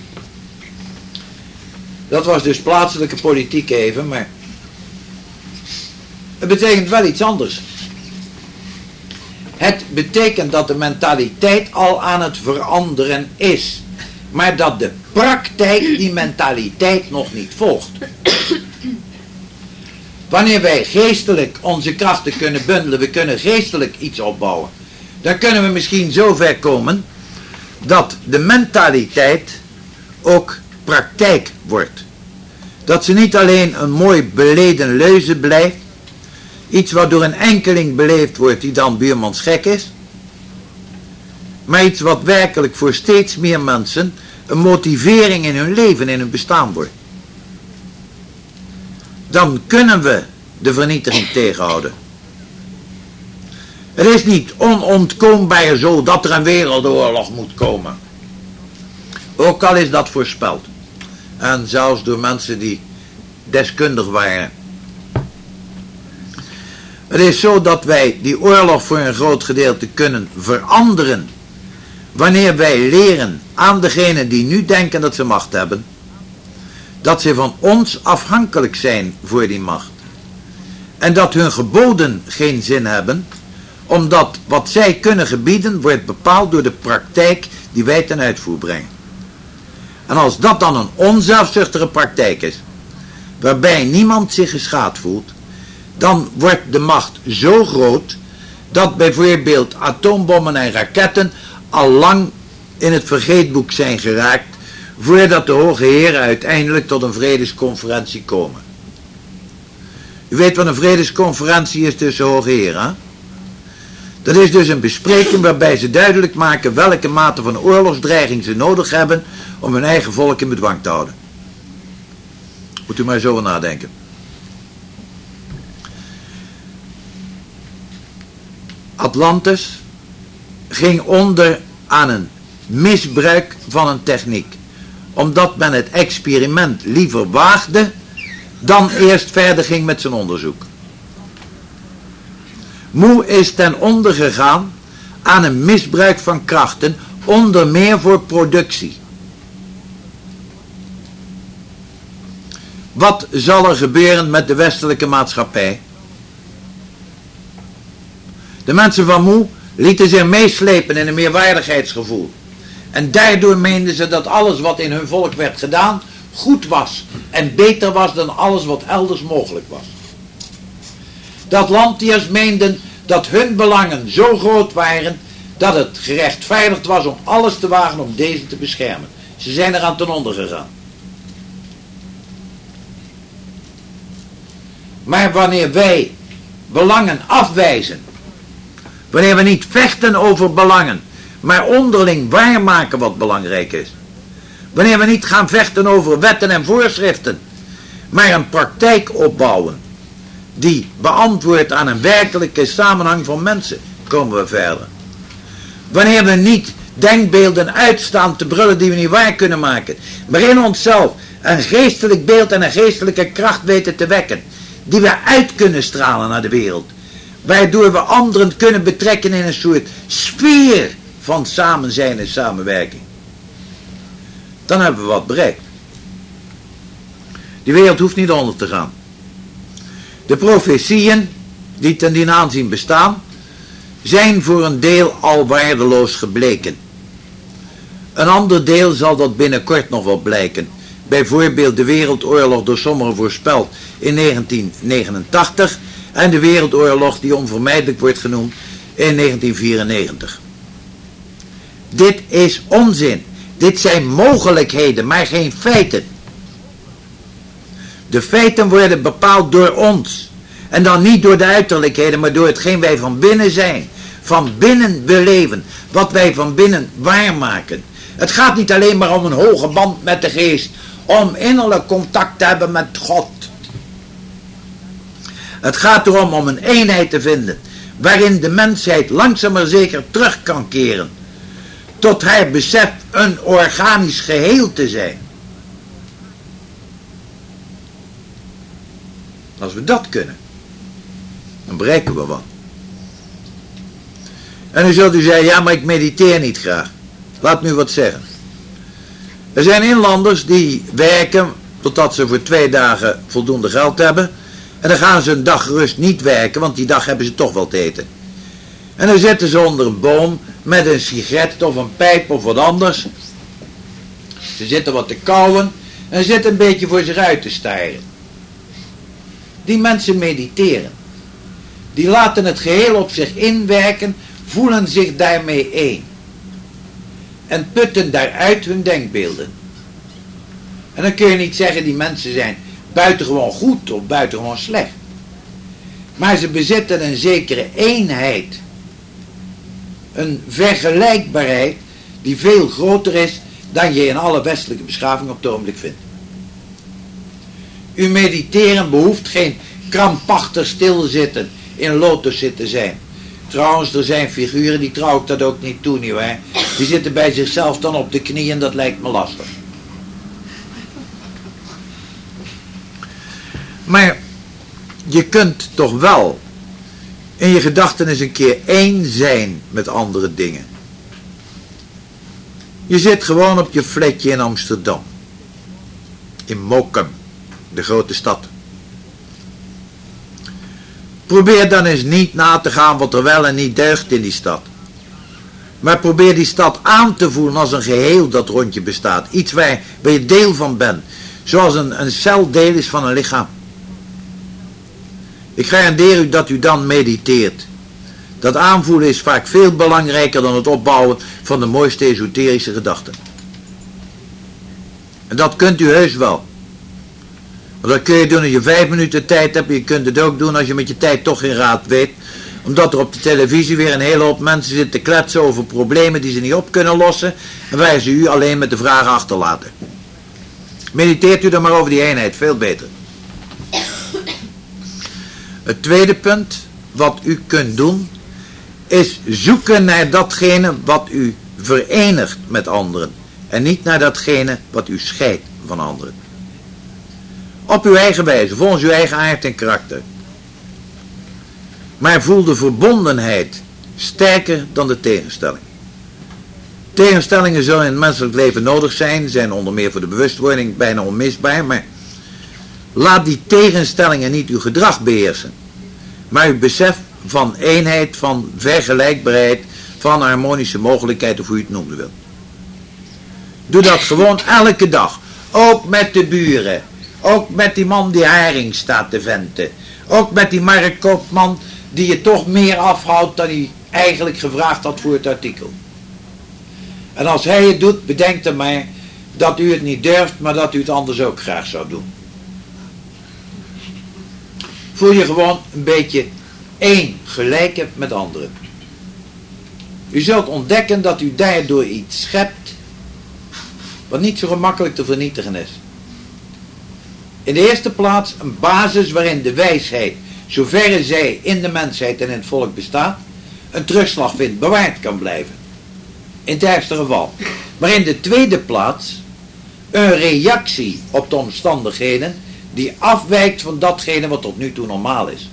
Dat was dus plaatselijke politiek even, maar het betekent wel iets anders. Het betekent dat de mentaliteit al aan het veranderen is. Maar dat de praktijk die mentaliteit nog niet volgt. Wanneer wij geestelijk onze krachten kunnen bundelen, we kunnen geestelijk iets opbouwen. Dan kunnen we misschien zo ver komen dat de mentaliteit ook praktijk wordt. Dat ze niet alleen een mooi beleden leuze blijft, iets wat door een enkeling beleefd wordt die dan buurmans gek is, maar iets wat werkelijk voor steeds meer mensen een motivering in hun leven, in hun bestaan wordt. Dan kunnen we de vernietiging tegenhouden. Het is niet onontkoombaar zo dat er een wereldoorlog moet komen. Ook al is dat voorspeld. En zelfs door mensen die deskundig waren. Het is zo dat wij die oorlog voor een groot gedeelte kunnen veranderen. Wanneer wij leren aan degenen die nu denken dat ze macht hebben, dat ze van ons afhankelijk zijn voor die macht. En dat hun geboden geen zin hebben, omdat wat zij kunnen gebieden wordt bepaald door de praktijk die wij ten uitvoer brengen. En als dat dan een onzelfzuchtige praktijk is, waarbij niemand zich geschaad voelt, dan wordt de macht zo groot dat bijvoorbeeld atoombommen en raketten al lang in het vergeetboek zijn geraakt, voordat de hoge heren uiteindelijk tot een vredesconferentie komen. U weet wat een vredesconferentie is tussen hoge heren, hè? Dat is dus een bespreking waarbij ze duidelijk maken welke mate van oorlogsdreiging ze nodig hebben om hun eigen volk in bedwang te houden. Moet u maar zo over nadenken. Atlantis ging onder aan een misbruik van een techniek. Omdat men het experiment liever waagde dan eerst verder ging met zijn onderzoek. Moe is ten onder gegaan aan een misbruik van krachten, onder meer voor productie. Wat zal er gebeuren met de westelijke maatschappij? De mensen van Moe lieten zich meeslepen in een meerwaardigheidsgevoel. En daardoor meenden ze dat alles wat in hun volk werd gedaan goed was en beter was dan alles wat elders mogelijk was. De Atlantiërs meenden dat hun belangen zo groot waren dat het gerechtvaardigd was om alles te wagen om deze te beschermen. Ze zijn eraan ten onder gegaan. Maar wanneer wij belangen afwijzen, wanneer we niet vechten over belangen, maar onderling waarmaken wat belangrijk is, wanneer we niet gaan vechten over wetten en voorschriften, maar een praktijk opbouwen die beantwoordt aan een werkelijke samenhang van mensen, komen we verder. Wanneer we niet denkbeelden uitstaan te brullen die we niet waar kunnen maken, maar in onszelf een geestelijk beeld en een geestelijke kracht weten te wekken, die we uit kunnen stralen naar de wereld, waardoor we anderen kunnen betrekken in een soort sfeer van samenzijn en samenwerking, dan hebben we wat bereikt. Die wereld hoeft niet onder te gaan. De profetieën die ten dien aanzien bestaan, zijn voor een deel al waardeloos gebleken. Een ander deel zal dat binnenkort nog wel blijken. Bijvoorbeeld de wereldoorlog door sommigen voorspeld in 1989 en de wereldoorlog die onvermijdelijk wordt genoemd in 1994. Dit is onzin. Dit zijn mogelijkheden, maar geen feiten. De feiten worden bepaald door ons. En dan niet door de uiterlijkheden, maar door hetgeen wij van binnen zijn. Van binnen beleven. Wat wij van binnen waarmaken. Het gaat niet alleen maar om een hoge band met de geest. Om innerlijk contact te hebben met God. Het gaat erom om een eenheid te vinden. Waarin de mensheid langzaam maar zeker terug kan keren. Tot haar beseft een organisch geheel te zijn. Als we dat kunnen, dan bereiken we wat. En dan zult u zeggen, ja, maar ik mediteer niet graag. Laat me u wat zeggen. Er zijn inlanders die werken totdat ze voor 2 dagen voldoende geld hebben. En dan gaan ze een dag gerust niet werken, want die dag hebben ze toch wel te eten. En dan zitten ze onder een boom met een sigaret of een pijp of wat anders. Ze zitten wat te kauwen en zitten een beetje voor zich uit te staren. Die mensen mediteren. Die laten het geheel op zich inwerken, voelen zich daarmee één. En putten daaruit hun denkbeelden. En dan kun je niet zeggen die mensen zijn buitengewoon goed of buitengewoon slecht. Maar ze bezitten een zekere eenheid. Een vergelijkbaarheid die veel groter is dan je in alle westelijke beschaving op het ogenblik vindt. Uw mediteren behoeft geen krampachtig stilzitten in lotus zitten zijn. Trouwens, er zijn figuren die trouw ik dat ook niet toe, nietwaar? Die zitten bij zichzelf dan op de knieën, dat lijkt me lastig. Maar je kunt toch wel in je gedachten eens een keer één zijn met andere dingen. Je zit gewoon op je flatje in Amsterdam. In Mokum, de grote stad. Probeer dan eens niet na te gaan wat er wel en niet deugt in die stad. Maar probeer die stad aan te voelen als een geheel dat rond je bestaat. Iets waar je deel van bent. Zoals een cel deel is van een lichaam. Ik garandeer u dat u dan mediteert. Dat aanvoelen is vaak veel belangrijker dan het opbouwen van de mooiste esoterische gedachten. En dat kunt u heus wel. Want dat kun je doen als je 5 minuten tijd hebt. Je kunt het ook doen als je met je tijd toch geen raad weet. Omdat er op de televisie weer een hele hoop mensen zitten te kletsen over problemen die ze niet op kunnen lossen. En waar ze u alleen met de vragen achterlaten. Mediteert u dan maar over die eenheid, veel beter. Het tweede punt wat u kunt doen is zoeken naar datgene wat u verenigt met anderen. En niet naar datgene wat u scheidt van anderen. Op uw eigen wijze, volgens uw eigen aard en karakter. Maar voel de verbondenheid sterker dan de tegenstelling. Tegenstellingen zullen in het menselijk leven nodig zijn onder meer voor de bewustwording bijna onmisbaar, maar laat die tegenstellingen niet uw gedrag beheersen, maar uw besef van eenheid, van vergelijkbaarheid, van harmonische mogelijkheid, of hoe u het noemen wilt. Doe dat gewoon elke dag. Ook met de buren. Ook met die man die haring staat te venten. Ook met die marktkoopman die je toch meer afhoudt dan hij eigenlijk gevraagd had voor het artikel. En als hij het doet, bedenk dan maar dat u het niet durft, maar dat u het anders ook graag zou doen. Voel je gewoon een beetje één gelijk hebt met anderen. U zult ontdekken dat u daardoor iets schept wat niet zo gemakkelijk te vernietigen is. In de eerste plaats een basis waarin de wijsheid, zoverre zij in de mensheid en in het volk bestaat, een terugslag vindt, bewaard kan blijven. In het ergste geval. Maar in de tweede plaats een reactie op de omstandigheden die afwijkt van datgene wat tot nu toe normaal is.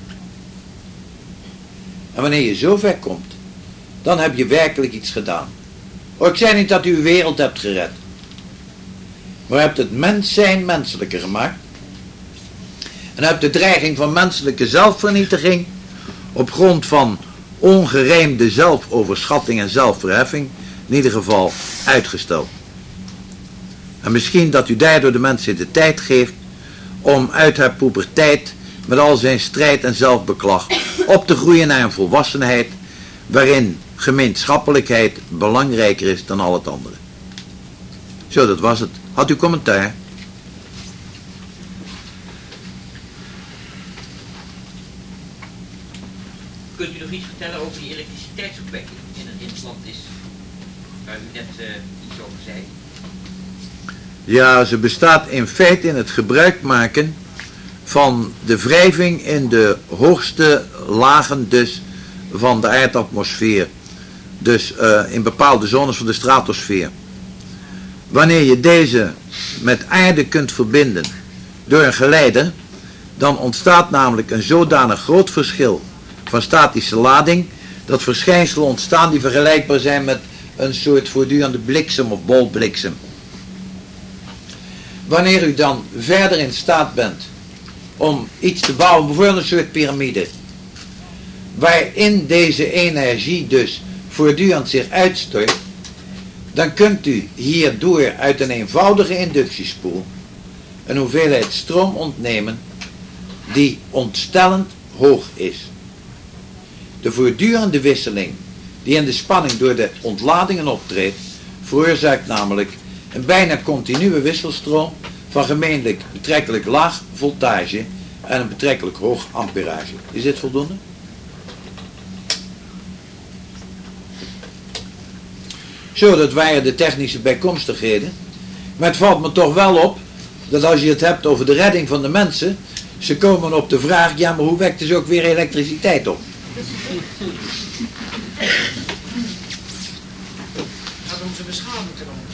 En wanneer je zo ver komt, dan heb je werkelijk iets gedaan. Oh, ik zei niet dat u uw wereld hebt gered. Maar u hebt het mens zijn menselijker gemaakt. En u hebt de dreiging van menselijke zelfvernietiging op grond van ongerijmde zelfoverschatting en zelfverheffing in ieder geval uitgesteld. En misschien dat u daardoor de mensen de tijd geeft om uit haar puberteit met al zijn strijd en zelfbeklag op te groeien naar een volwassenheid waarin gemeenschappelijkheid belangrijker is dan al het andere. Zo, dat was het. Had u commentaar? Kunt u nog iets vertellen over die elektriciteitsopwekking in het land is, waar u net iets over zei? Ja, ze bestaat in feite in het gebruik maken van de wrijving in de hoogste lagen dus van de aardatmosfeer. Dus in bepaalde zones van de stratosfeer. Wanneer je deze met aarde kunt verbinden door een geleider, dan ontstaat namelijk een zodanig groot verschil van statische lading, dat verschijnselen ontstaan die vergelijkbaar zijn met een soort voortdurende bliksem of bolbliksem. Wanneer u dan verder in staat bent om iets te bouwen, bijvoorbeeld een soort piramide, waarin deze energie dus voortdurend zich uitstort, dan kunt u hierdoor uit een eenvoudige inductiespoel een hoeveelheid stroom ontnemen die ontstellend hoog is. De voortdurende wisseling die in de spanning door de ontladingen optreedt, veroorzaakt namelijk een bijna continue wisselstroom van gemeenlijk betrekkelijk laag voltage en een betrekkelijk hoog amperage. Is dit voldoende? Zo, dat waren de technische bijkomstigheden. Maar het valt me toch wel op dat als je het hebt over de redding van de mensen, ze komen op de vraag, ja, maar hoe wekt dus ook weer elektriciteit op? Gaat onze beschaving ten onder?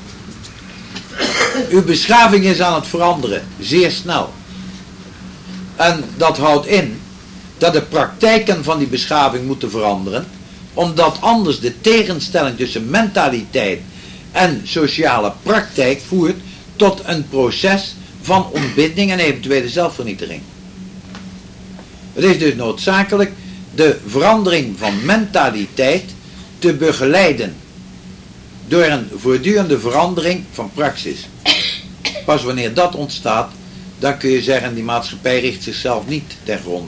Uw beschaving is aan het veranderen, zeer snel. En dat houdt in dat de praktijken van die beschaving moeten veranderen, omdat anders de tegenstelling tussen mentaliteit en sociale praktijk voert tot een proces van ontbinding en eventuele zelfvernietiging. Het is dus noodzakelijk de verandering van mentaliteit te begeleiden door een voortdurende verandering van praxis. Pas wanneer dat ontstaat, dan kun je zeggen, die maatschappij richt zichzelf niet ten gronde.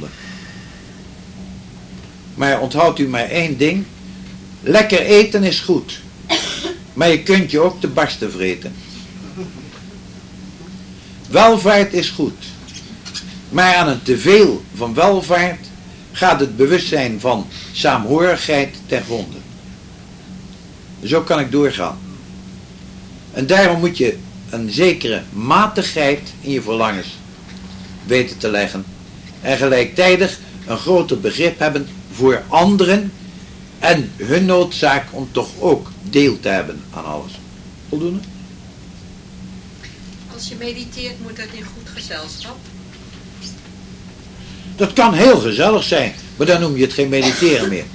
Maar onthoudt u maar één ding, lekker eten is goed, maar je kunt je ook te barsten vreten. Welvaart is goed, maar aan een teveel van welvaart gaat het bewustzijn van saamhorigheid ten gronde. Zo kan ik doorgaan. En daarom moet je een zekere matigheid in je verlangens weten te leggen. En gelijktijdig een groter begrip hebben voor anderen en hun noodzaak om toch ook deel te hebben aan alles. Voldoende? Als je mediteert, moet dat in goed gezelschap? Dat kan heel gezellig zijn, maar dan noem je het geen mediteren meer.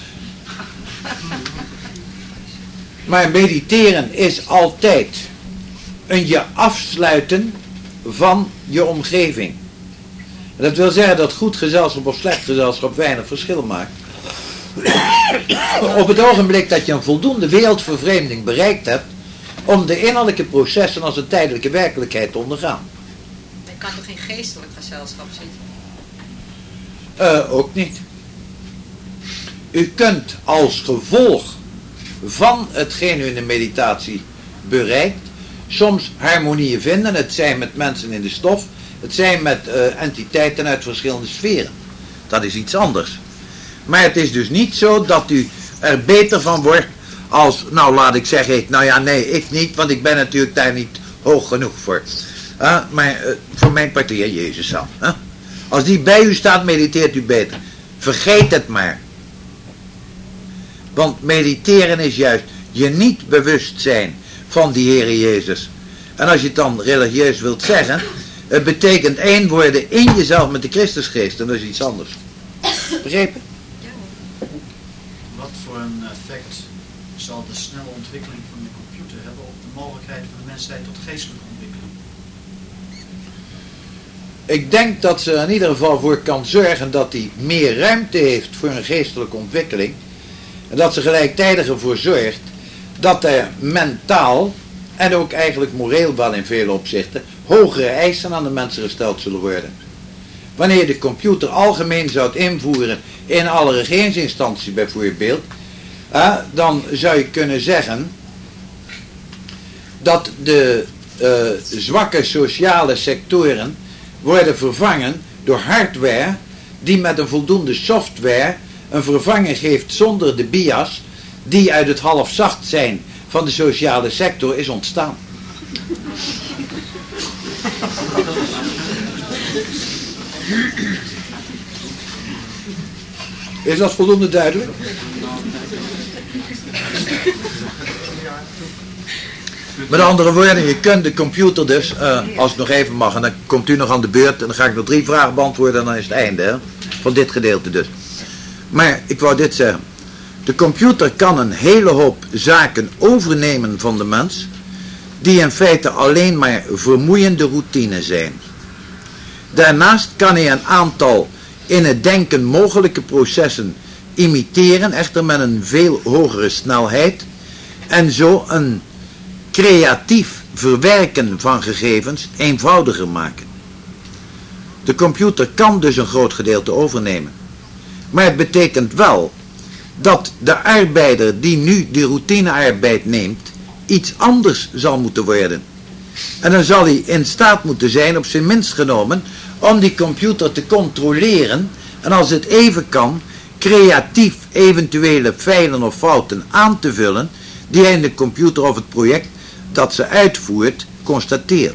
Maar mediteren is altijd een je afsluiten van je omgeving. Dat wil zeggen dat goed gezelschap of slecht gezelschap weinig verschil maakt. Op het ogenblik dat je een voldoende wereldvervreemding bereikt hebt, om de innerlijke processen als een tijdelijke werkelijkheid te ondergaan. Je kan toch geen geestelijk gezelschap zitten? Ook niet. U kunt als gevolg van hetgeen u in de meditatie bereikt, soms harmonieën vinden, het zijn met mensen in de stof, het zijn met entiteiten uit verschillende sferen. Dat is iets anders. Maar het is dus niet zo dat u er beter van wordt als, nou laat ik zeggen, nou ja, nee, ik niet, want ik ben natuurlijk daar niet hoog genoeg voor. Maar voor mijn part, Heer Jezus zelf. Als die bij u staat, mediteert u beter. Vergeet het maar. Want mediteren is juist je niet bewust zijn van die Heer Jezus. En als je het dan religieus wilt zeggen, het betekent één worden in jezelf met de Christusgeest. En dat is iets anders. Begrepen? Wat voor een effect zal de snelle ontwikkeling van de computer hebben op de mogelijkheid van de mensheid tot geestelijke ontwikkeling? Ik denk dat ze er in ieder geval voor kan zorgen dat hij meer ruimte heeft voor een geestelijke ontwikkeling. En dat ze gelijktijdig ervoor zorgt dat er mentaal en ook eigenlijk moreel wel in vele opzichten hogere eisen aan de mensen gesteld zullen worden. Wanneer je de computer algemeen zou invoeren in alle regeringsinstanties bijvoorbeeld, dan zou je kunnen zeggen dat de zwakke sociale sectoren worden vervangen door hardware die met een voldoende software een vervanging geeft zonder de bias die uit het halfzacht zijn van de sociale sector is ontstaan. Is dat voldoende duidelijk? Met andere woorden, je kunt de computer dus, als het nog even mag, en dan komt u nog aan de beurt en dan ga ik nog 3 vragen beantwoorden en dan is het einde, hè, van dit gedeelte dus. Maar ik wou dit zeggen. De computer kan een hele hoop zaken overnemen van de mens, die in feite alleen maar vermoeiende routine zijn. Daarnaast kan hij een aantal in het denken mogelijke processen imiteren, echter met een veel hogere snelheid, en zo een creatief verwerken van gegevens eenvoudiger maken. De computer kan dus een groot gedeelte overnemen. Maar het betekent wel dat de arbeider die nu die routinearbeid neemt, iets anders zal moeten worden. En dan zal hij in staat moeten zijn, op zijn minst genomen, om die computer te controleren en als het even kan, creatief eventuele feilen of fouten aan te vullen die hij in de computer of het project dat ze uitvoert, constateert.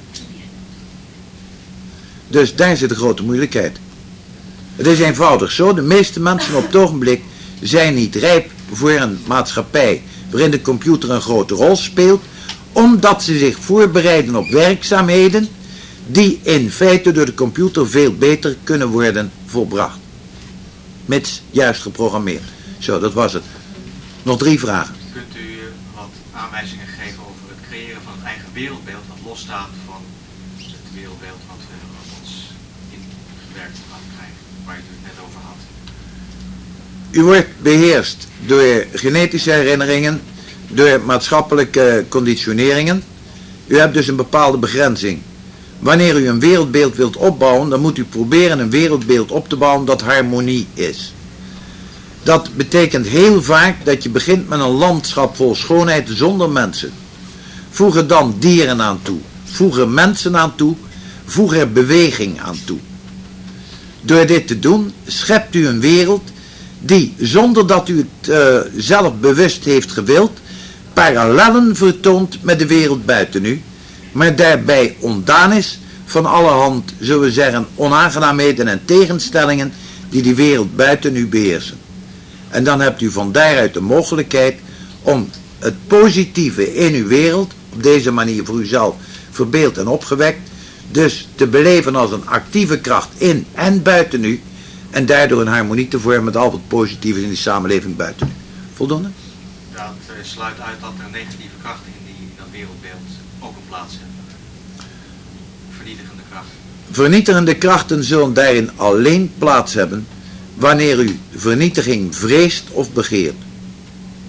Dus daar zit de grote moeilijkheid. Het is eenvoudig zo, de meeste mensen op het ogenblik zijn niet rijp voor een maatschappij waarin de computer een grote rol speelt, omdat ze zich voorbereiden op werkzaamheden die in feite door de computer veel beter kunnen worden volbracht. Mits juist geprogrammeerd. Zo, dat was het. Nog 3 vragen. Kunt u wat aanwijzingen geven over het creëren van het eigen wereldbeeld, wat losstaat van het wereldbeeld wat we op ons ingewerkt gaan krijgen, waar je het net over had? U wordt beheerst door genetische herinneringen, door maatschappelijke conditioneringen. U hebt dus een bepaalde begrenzing. Wanneer u een wereldbeeld wilt opbouwen, dan moet u proberen een wereldbeeld op te bouwen dat harmonie is. Dat betekent heel vaak dat je begint met een landschap vol schoonheid zonder mensen. Voeg er dan dieren aan toe. Voeg er mensen aan toe. Voeg er beweging aan toe. Door dit te doen, schept u een wereld die, zonder dat u het zelf bewust heeft gewild, parallellen vertoont met de wereld buiten u, maar daarbij ontdaan is van allerhand, zullen we zeggen, onaangenaamheden en tegenstellingen die die wereld buiten u beheersen. En dan hebt u van daaruit de mogelijkheid om het positieve in uw wereld, op deze manier voor uzelf verbeeld en opgewekt, dus te beleven als een actieve kracht in en buiten u, en daardoor een harmonie te vormen met al wat positief is in die samenleving buiten u. Voldoende? Ja, het sluit uit dat er negatieve krachten in dat wereldbeeld ook een plaats hebben. Vernietigende krachten. Vernietigende krachten zullen daarin alleen plaats hebben wanneer u vernietiging vreest of begeert.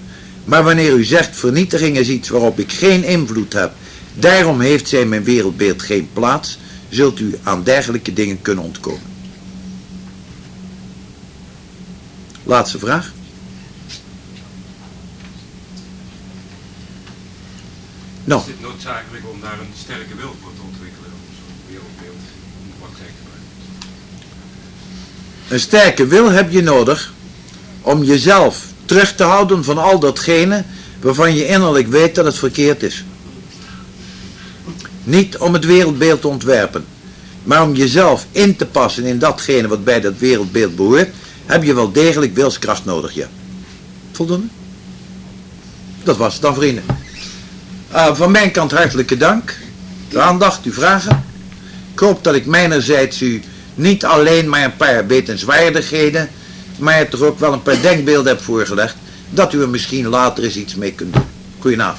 Maar wanneer u zegt vernietiging is iets waarop ik geen invloed heb, daarom heeft zij in mijn wereldbeeld geen plaats, zult u aan dergelijke dingen kunnen ontkomen. Laatste vraag. Nou. Is dit noodzakelijk om daar een sterke wil voor te ontwikkelen, om zo'n wereldbeeld in de praktijk te brengen? Een sterke wil heb je nodig om jezelf terug te houden van al datgene waarvan je innerlijk weet dat het verkeerd is. Niet om het wereldbeeld te ontwerpen, maar om jezelf in te passen in datgene wat bij dat wereldbeeld behoort, heb je wel degelijk wilskracht nodig, ja. Voldoende? Dat was het dan, vrienden. Van mijn kant hartelijke dank. Uw aandacht, uw vragen. Ik hoop dat ik mijnerzijds u niet alleen maar een paar wetenswaardigheden, maar toch ook wel een paar denkbeelden heb voorgelegd, dat u er misschien later eens iets mee kunt doen. Goedenavond.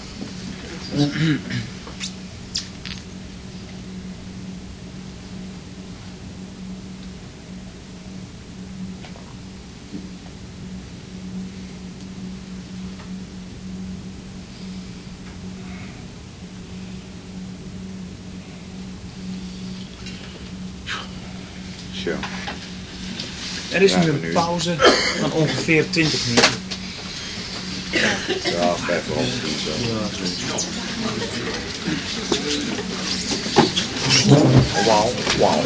Zo. Er is nu een pauze van ongeveer 20 minuten. Ja, 5 rond. Wauw, wauw.